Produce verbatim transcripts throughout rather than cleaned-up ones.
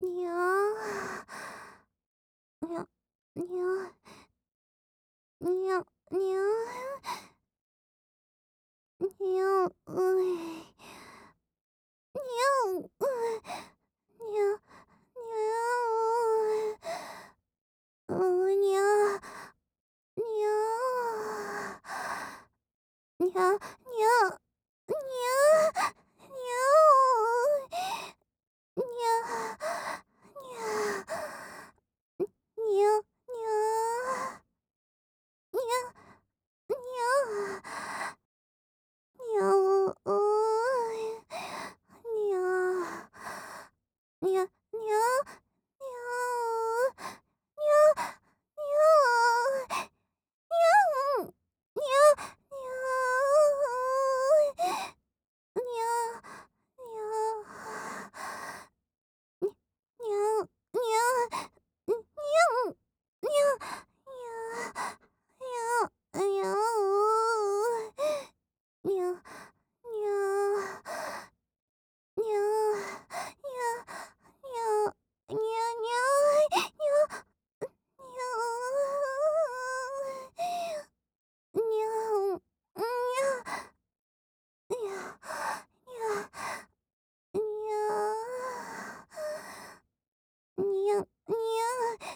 にゃー。にゃ、にゃ、にゃ、にゃー。にゃ、うい。にゃん、う、にゃ、にゃお、うにゃ、にゃにゃ、にゃ、にゃ、にゃお、にゃ、にゃ、にゃ、にゃ、にゃ、にゃ、にゃお、おい、にゃ、にゃ、にゃ、にゃお、にゃ、にゃにゃん、にゃ、にゃおい、にゃ、にゃににゃにゃ、ん、にゃん、にゃ、にゃ、にゃ、にゃお、にゃ、にゃ、にゃ、にゃ、にゃ、にゃ、にゃにゃい、にゃ、にゃお、にゃん、にゃ、にゃ、にゃ、にゃ、にゃ、にゃ、にゃ、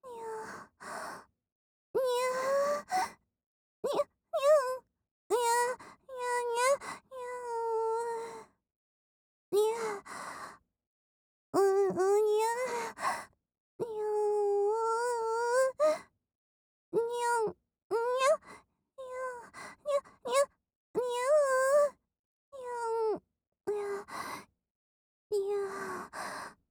にゃ、にゃ、にゃん、にゃ、にゃにゃ、にゃお、にゃ、う、うにゃ、にゃお、にゃん、にゃ、にゃ、にゃ、にゃ、にゃお、にゃん、にゃ、にゃ。